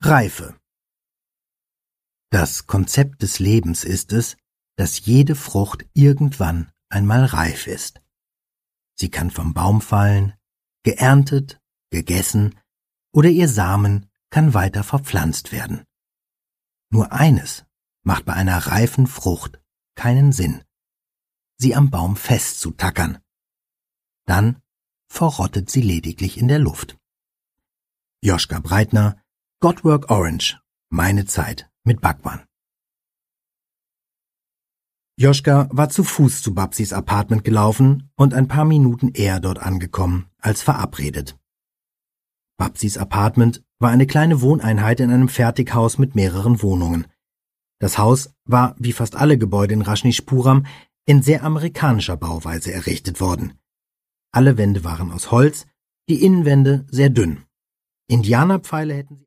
Reife. Das Konzept des Lebens ist es, dass jede Frucht irgendwann einmal reif ist. Sie kann vom Baum fallen, geerntet, gegessen oder ihr Samen kann weiter verpflanzt werden. Nur eines macht bei einer reifen Frucht keinen Sinn: sie am Baum festzutackern. Dann verrottet sie lediglich in der Luft. Joschka Breitner, Godwork Orange, meine Zeit mit Bhagwan. Joschka war zu Fuß zu Babsis Apartment gelaufen und ein paar Minuten eher dort angekommen als verabredet. Babsis Apartment war eine kleine Wohneinheit in einem Fertighaus mit mehreren Wohnungen. Das Haus war, wie fast alle Gebäude in Rajneeshpuram, in sehr amerikanischer Bauweise errichtet worden. Alle Wände waren aus Holz, die Innenwände sehr dünn. Indianerpfeile hätten sie